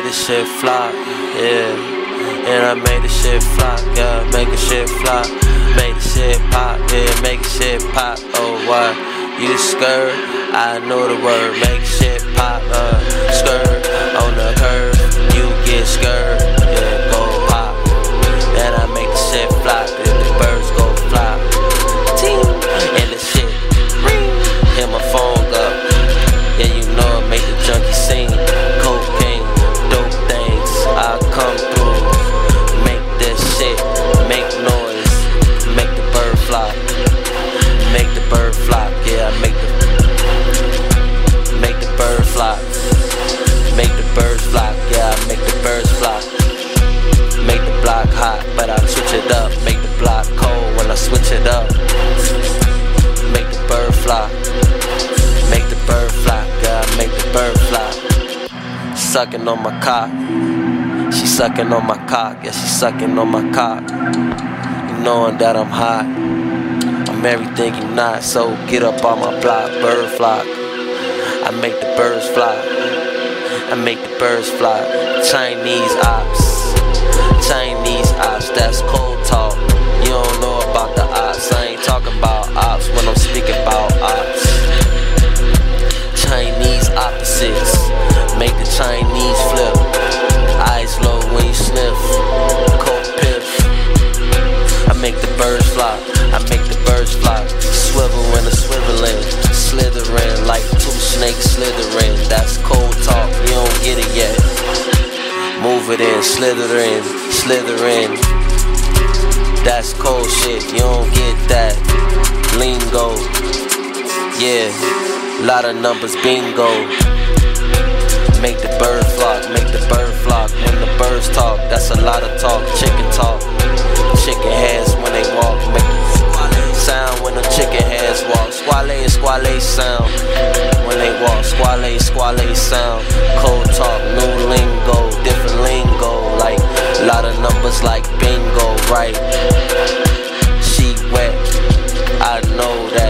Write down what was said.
this shit fly, yeah. And I made this shit fly, yeah, make this shit fly. Make this shit pop, yeah, make this shit pop. Oh, what? You skirt, I know the word. Make shit pop, skirt on the curve. You get skirt, yeah, go pop. And I make the shit fly, then the birds go fly. Ting, and the shit ring. Hit my phone up, yeah, you know it make the junkie sing. Cocaine, dope things, I come through. Make this shit, make noise, make the bird fly. Make the bird fly, yeah, I make the bird fly. Make the birds fly, yeah, I make the birds fly. Make the block hot, but I switch it up. Make the block cold when I switch it up. Make the bird fly. Make the bird fly, yeah, I make the bird fly. Sucking on my cock. She sucking on my cock, yeah, she sucking on my cock. You knowing that I'm hot. I'm everything you not, so get up on my block, bird flock. I make the birds fly. I make the birds fly. Chinese ops, that's cold talk. You don't know about the ops. I ain't talking about ops when I'm speaking about ops. Chinese opposites make the Chinese flip. Eyes low when you sniff. Cold piff. I make the birds fly. I make the birds fly. Swivel when I'm swiveling. Slithering like two snakes slithering. That's cold talk, you don't get it yet. Move it in, slither in. That's cold shit, you don't get that. Lingo, yeah, lot of numbers, bingo. Make the bird flock, make the bird flock. When the birds talk, that's a lot of talk. Chicken talk, chicken heads when they walk. Make the sound when the chicken heads walk. Squale sound when they walk. Squale sound. Cold talk, new lingo, different lingo. Like a lot of numbers like bingo, right? She wet, I know that.